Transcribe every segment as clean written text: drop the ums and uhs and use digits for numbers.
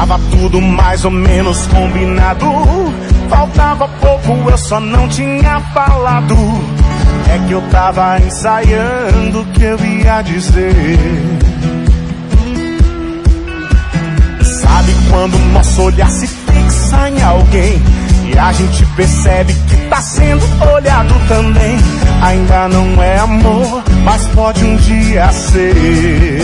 Tava tudo mais ou menos combinado. Faltava pouco, eu só não tinha falado. É que eu tava ensaiando o que eu ia dizer. Sabe quando o nosso olhar se fixa em alguém e a gente percebe que tá sendo olhado também? Ainda não é amor, mas pode um dia ser.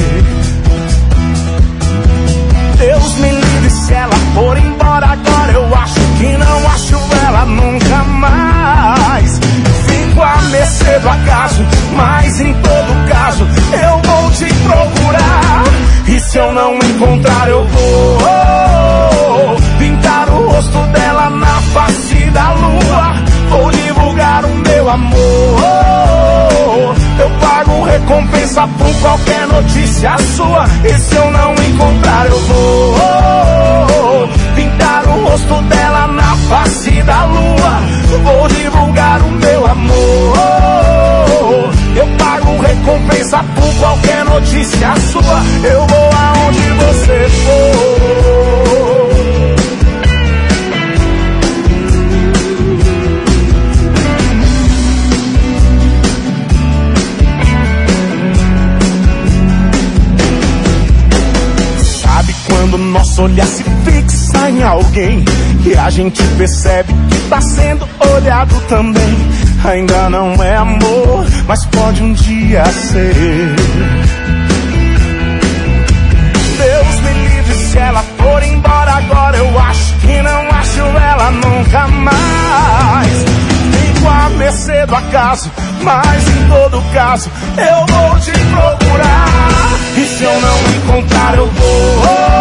Deus me livre se ela for embora agora. Eu acho que não acho ela nunca mais. Fico a mercê do acaso, mas em todo caso eu vou te procurar. E se eu não encontrar eu vou pintar o rosto dela na face da lua. Vou divulgar o meu amor. Eu pago recompensa por qualquer notícia sua. E se eu não encontrar eu vou pintar o rosto dela na face da lua. Vou divulgar o meu amor. Eu pago recompensa por qualquer notícia sua. Eu vou aonde você for. Quando nosso olhar se fixa em alguém e a gente percebe que tá sendo olhado também. Ainda não é amor, mas pode um dia ser. Deus me livre se ela for embora agora. Eu acho que não acho ela nunca mais. Fico à mercê do acaso, mas em todo caso eu vou te procurar. E se eu não encontrar eu vou